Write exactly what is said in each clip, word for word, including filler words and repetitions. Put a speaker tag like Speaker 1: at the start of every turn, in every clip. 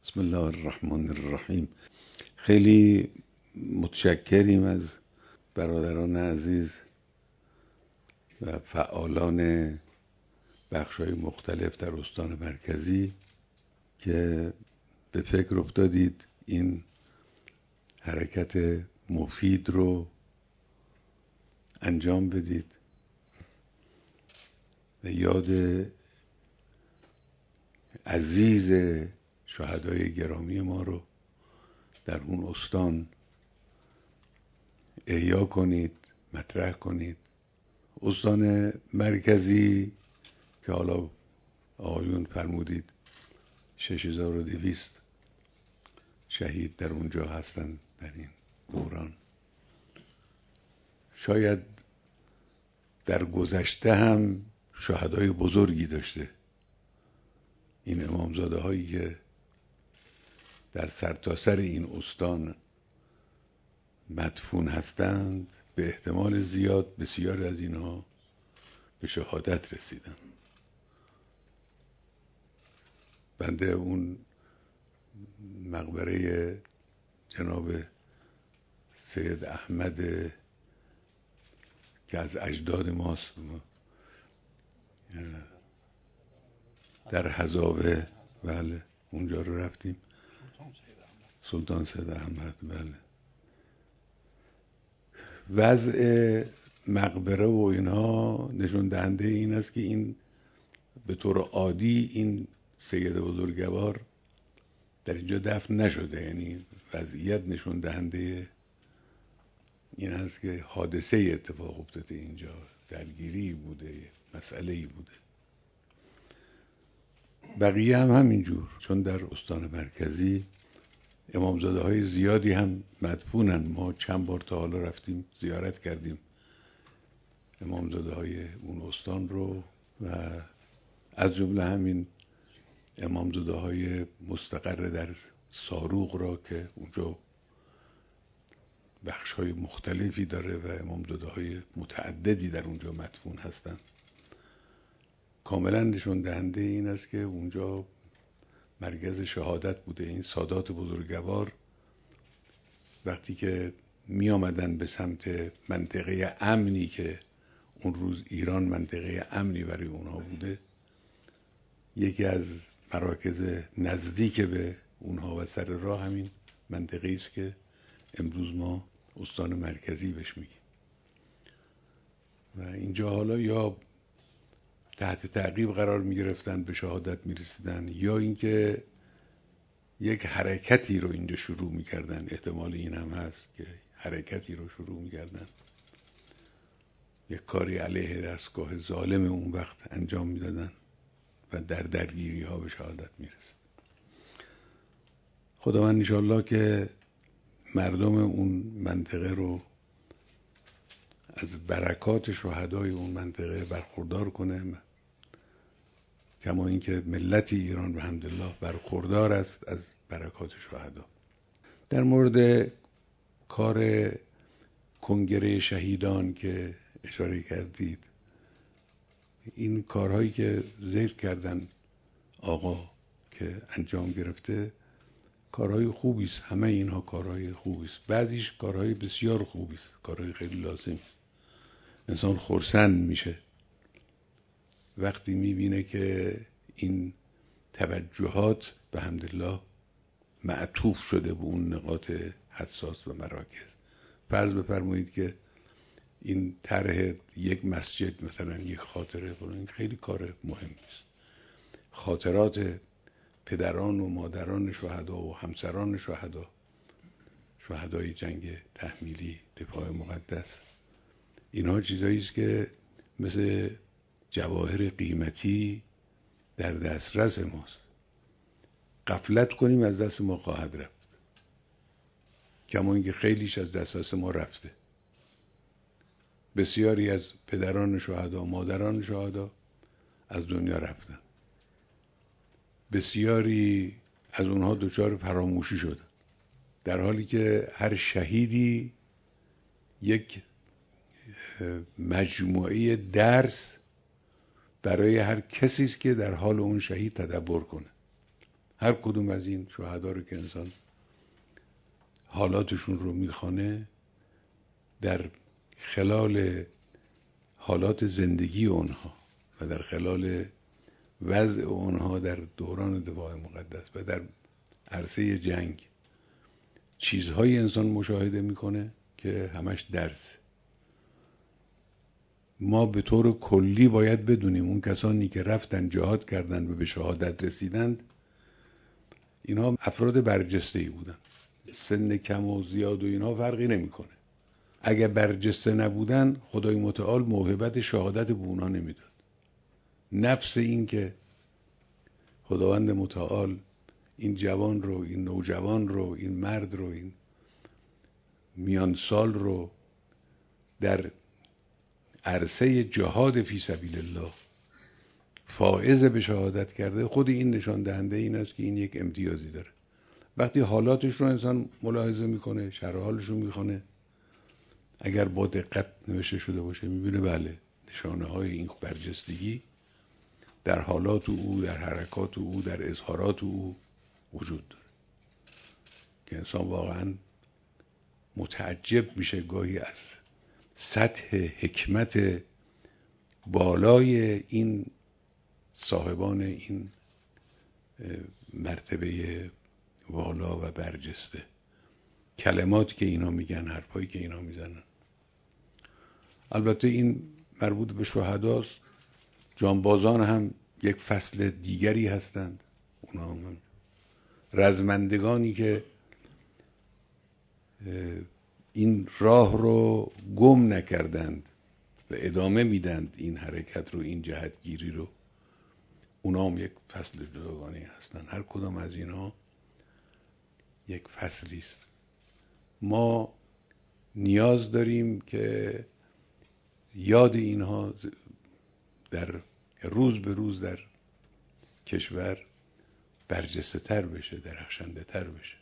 Speaker 1: بسم الله الرحمن الرحیم. خیلی متشکریم از برادران عزیز و فعالان بخش‌های مختلف در استان مرکزی که به فکر افتادید این حرکت مفید رو انجام بدید و یاد عزیز شهدای گرامی ما رو در اون استان احیا کنید، مطرح کنید. استان مرکزی که حالا آقایون فرمودید شش هزار و دویست شهید در اونجا هستن در این دوران. شاید در گذشته هم شهدای بزرگی داشته این امامزاده هایی که در سرتاسر این استان مدفون هستند. به احتمال زیاد بسیار از اینها به شهادت رسیدن. بنده اون مقبره جناب سید احمد که از اجداد ماست در حضاوه، بله اونجا رو رفتیم، سلطان سید احمد. بله وضع مقبره و اینها نشون دهنده این است که این به طور عادی این سید بزرگوار در اینجا دفن نشده. یعنی وضعیت نشون دهنده این است که حادثه اتفاق افتاده اینجا، درگیری بوده، مسئله‌ای بوده. بقیه هم همینجور، چون در استان مرکزی امامزاده های زیادی هم مدفونن. ما چند بار تا حالا رفتیم زیارت کردیم امامزاده های اون استان رو و از جمله همین امامزاده های مستقر در ساروغ را که اونجا بخش های مختلفی داره و امامزاده های متعددی در اونجا مدفون هستن. کاملا نشون دهنده این است که اونجا مرکز شهادت بوده. این سادات بزرگوار وقتی که می آمدن به سمت منطقه امنی که اون روز ایران منطقه امنی برای اونها بوده، یکی از مراکز نزدیک به اونها و سر راه همین منطقه است که امروز ما استان مرکزی بهش میگیم. و اینجا حالا یا تحت تعقیب قرار می گرفتن، به شهادت می رسیدن، یا اینکه یک حرکتی رو اینجا شروع می کردن. احتمال این هم هست که حرکتی رو شروع می کردن، یک کاری علیه دستگاه ظالم اون وقت انجام می دادن و در درگیری ها به شهادت می رسید. خداوند انشاءالله که مردم اون منطقه رو از برکات شهدای اون منطقه برخوردار کنه، کما اینکه ملت ایران به حمدالله برخوردار است از برکات شهدا. در مورد کار کنگره شهیدان که اشاره کردید، این کارهایی که ذکر کردن آقا که انجام گرفته کارهای خوبی است. همه اینها کارهای خوبی است، بعضیش کارهای بسیار خوبی است، کارهای خیلی لازمی. انسان خرسند میشه وقتی میبینه که این توجهات به حمدالله معطوف شده به اون نقاط حساس و مراکز. فرض بفرمایید که این طرح یک مسجد مثلا یک خاطره، این خیلی کار مهمی است. خاطرات پدران و مادران شهدا و همسران شهدا، شهدای جنگ تحمیلی، دفاع مقدس، اینها چیزایی است که مثل جواهر قیمتی در دسترس ماست. غفلت کنیم از دست ما خواهد رفت، کما اینکه خیلیش از دسترس ما رفته. بسیاری از پدران شهدا، مادران شهدا از دنیا رفتن. بسیاری از اونها دچار فراموشی شدن، در حالی که هر شهیدی یک مجموعه درس برای هر کسی است که در حال اون شهید تدبر کنه. هر کدوم از این شهدا رو که انسان حالاتشون رو میخوانه، در خلال حالات زندگی اونها و در خلال وضع اونها در دوران دفاع مقدس و در عرصه جنگ چیزهای انسان مشاهده میکنه که همش درس. ما به طور کلی باید بدونیم اون کسانی که رفتن جهاد کردن و به شهادت رسیدند، اینها افراد برجسته‌ای بودن، سن کم و زیاد و اینها فرقی نمیکنه. اگر برجسته نبودن خدای متعال موهبت شهادت به اونا نمیداد. نفس این که خداوند متعال این جوان رو، این نوجوان رو، این مرد رو، این میان سال رو در عرصه جهاد فی سبیل الله فائز به شهادت کرده، خود این نشان دهنده این است که این یک امتیازی داره. وقتی حالاتش رو انسان ملاحظه میکنه، شرح حالش رو میخونه، اگر با دقت نوشته شده باشه میبینه بله نشانه های این برجستگی در حالات او، در حرکات او، در اظهارات او وجود داره که انسان واقعا متعجب میشه گاهی از سطح حکمت بالای این صاحبان این مرتبه والا و برجسته. کلماتی که اینا میگن، حرفایی که اینا میزنن. البته این مربوط به شهداست. جانبازان هم یک فصل دیگری هستند. اونا هم رزمندگانی که این راه رو گم نکردند و ادامه میدند این حرکت رو، این جهتگیری رو، اونا هم یک فصل جداگانه هستند. هر کدام از اینا یک فصلی است. ما نیاز داریم که یاد اینها در روز به روز در کشور برجسته تر بشه، درخشنده تر بشه.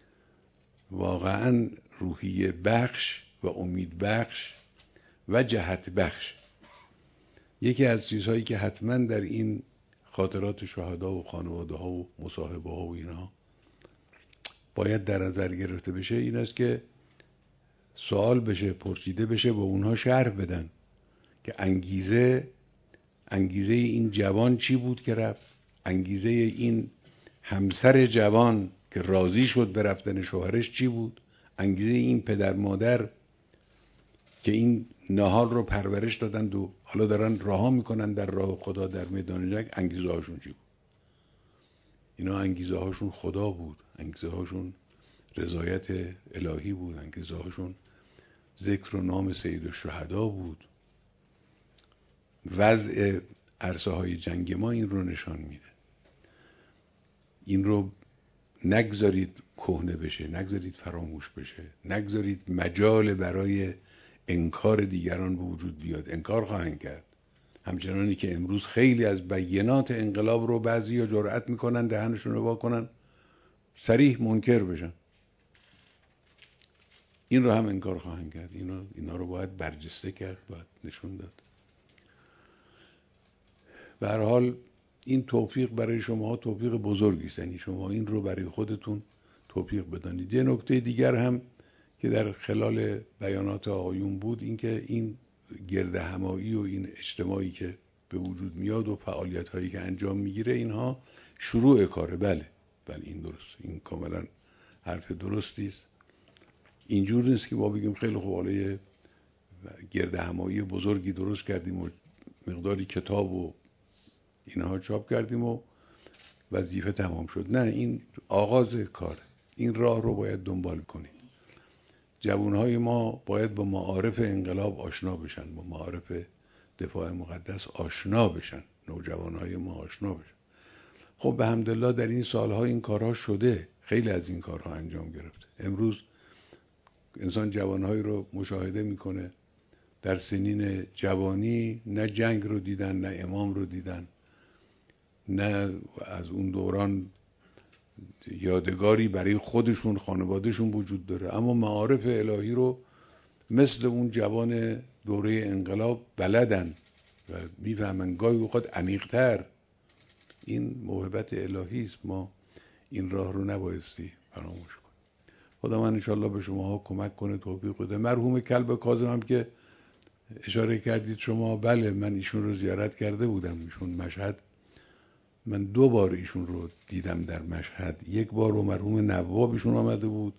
Speaker 1: واقعا روحیه بخش و امید بخش و جهت بخش. یکی از چیزهایی که حتما در این خاطرات شهدا و خانواده ها و مصاحبه ها و اینها باید در نظر گرفته بشه این است که سوال بشه، پرسیده بشه، با اونها شرح بدن که انگیزه انگیزه این جوان چی بود که رفت، انگیزه این همسر جوان که راضی شد به رفتن شوهرش چی بود، انگیزه این پدر مادر که این نهال رو پرورش دادند و حالا دارن رها میکنن در راه خدا در میدان جنگ، انگیزه هاشون چی بود؟ اینا انگیزه هاشون خدا بود، انگیزه هاشون رضایت الهی بود، انگیزه هاشون ذکر و نام سید الشهدا بود. وضع عرصه های جنگ ما این رو نشان میده. این رو نگذارید کهنه بشه، نگذارید فراموش بشه، نگذارید مجال برای انکار دیگران به وجود بیاد. انکار خواهند کرد، همچنانی که امروز خیلی از بینات انقلاب رو بعضی ها جرأت میکنن دهنشون رو وا کنن صریح منکر بشن. این رو هم انکار خواهند کرد. اینا, اینا رو باید برجسته کرد، باید نشون داد. به هر حال این توفیق برای شما توفیق بزرگی است، یعنی شما این رو برای خودتون توفیق بدانید. یه نکته دیگر هم که در خلال بیانات آقایون بود این که این گرد همایی و این اجتماعی که به وجود میاد و فعالیت هایی که انجام میگیره اینها شروع کاره. بله بله این درست، این کاملا حرف درستی است. اینجور نیست که ما بگیم خیلی خوب حالا گرد همایی بزرگی درست کردیم و مقداری کتاب و اینها چاپ کردیم و وظیفه تمام شد. نه، این آغاز کار. این راه رو باید دنبال کنیم. جوانهای ما باید با معارف انقلاب آشنا بشن، با معارف دفاع مقدس آشنا بشن، نوجوانهای ما آشنا بشن. خب به حمدالله در این سالها این کارها شده، خیلی از این کارها انجام گرفته. امروز انسان جوانهایی رو مشاهده میکنه در سنین جوانی نه جنگ رو دیدن، نه امام رو دیدن، نه از اون دوران یادگاری برای خودشون خانوادهشون وجود داره، اما معارف الهی رو مثل اون جوان دوره انقلاب بلدن و میفهمن، گاهی اوقات عمیق‌تر. این موهبت الهی است. ما این راه رو نبایستی فراموش کن. خدا من انشالله به شماها کمک کنه، توفیق بده. مرحوم کلب کاظم هم که اشاره کردید شما، بله من ایشون رو زیارت کرده بودم. ایشون مشهد، من دو بار ایشون رو دیدم در مشهد. یک بار رو مرحوم نواب ایشون آمده بود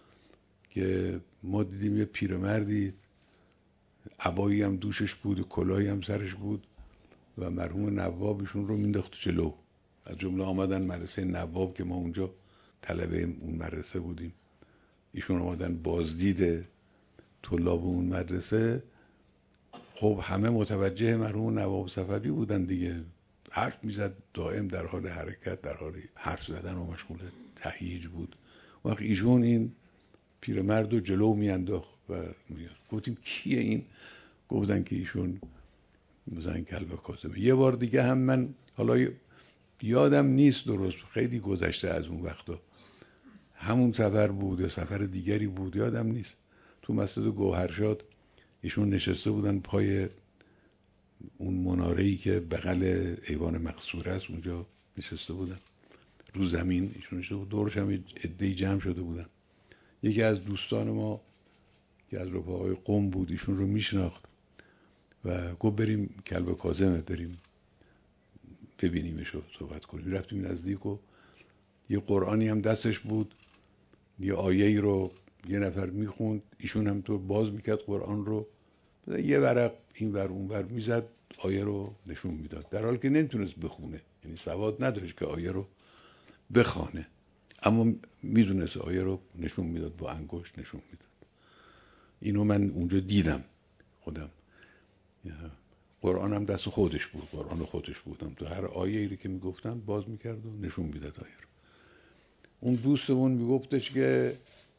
Speaker 1: که ما دیدیم یه پیرمردی عبایی هم دوشش بود و کلاهی هم سرش بود و مرحوم نواب ایشون رو مینداخت جلو. از جمله آمدن مدرسه نواب که ما اونجا طلبه اون مدرسه بودیم، ایشون آمدن بازدید طلاب اون مدرسه. خب همه متوجه مرحوم نواب صفوی بودن دیگه، حرف میزد دائم، در حال حرکت، در حال حرف زدن و مشغول تهییج بود. وقت ایشون این پیرمرد رو جلو میانداخت و گفتیم کیه این؟ گفتن که ایشون مثلا کلب کاظمه. یه بار دیگه هم من، حالا یادم نیست درست، خیلی گذشته از اون وقتا، همون سفر بود یا سفر دیگری بود یادم نیست، تو مسجد گوهرشاد ایشون نشسته بودن پای اون مناره‌ای که بغل ایوان مقصوره است، اونجا نشسته بودن رو زمین. ایشون نشسته بود، دورش هم عده‌ای جمع شده بودن. یکی از دوستان ما که از رفقای قم بود ایشون رو میشناخت و گفت بریم کلب کاظمه، بریم ببینیمش و صحبت کنیم. رفتیم نزدیک و یه قرآنی هم دستش بود، یه آیه‌ای رو یه نفر میخوند، ایشون هم تو باز میکرد قرآن رو، یه ورق این ور اون ور میزد، آیه رو نشون میداد، در حالی که نمیتونست بخونه، یعنی سواد نداشت که آیه رو بخونه، اما میدونست آیه رو نشون میداد، با انگشت نشون میداد. اینو من اونجا دیدم خودم. قرآن هم دست خودش بود، قرآن خودش بودم، تو هر آیه‌ای رو که میگفتن باز میکرد و نشون میداد آیه رو. اون دوستمون میگفتش که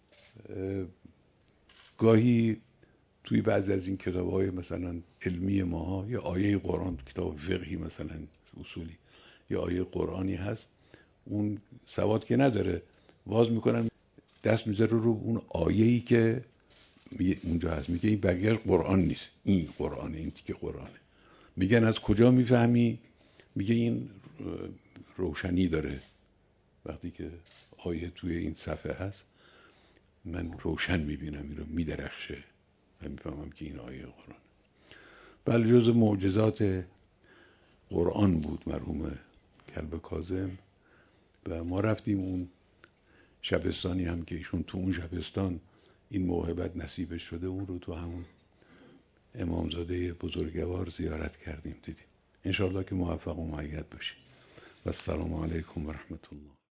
Speaker 1: گاهی توی بعضی از این کتاب‌های مثلا علمی ماها یه آیه قرآن، کتاب فقهی مثلا اصولی، یه آیه قرآنی هست، اون سواد که نداره، باز میکنن دست میذاره رو اون آیه‌ای که اونجا هست، میگه این بقیه قرآن نیست، این قرآنه، این تیکه قرآنه. میگن از کجا میفهمی؟ میگه این روشنی داره، وقتی که آیه توی این صفحه هست من روشن میبینم، این رو میدرخشه و میفهمم که این آیه قرآن. بله جز معجزات قرآن بود مرحوم کلب کاظم. و ما رفتیم اون شبستانی هم که ایشون تو اون شبستان این موهبت نصیبش شده، اون رو تو همون امامزاده بزرگوار زیارت کردیم، دیدیم. انشاءالله که موفق و مؤید باشیم. و السلام علیکم و رحمت الله.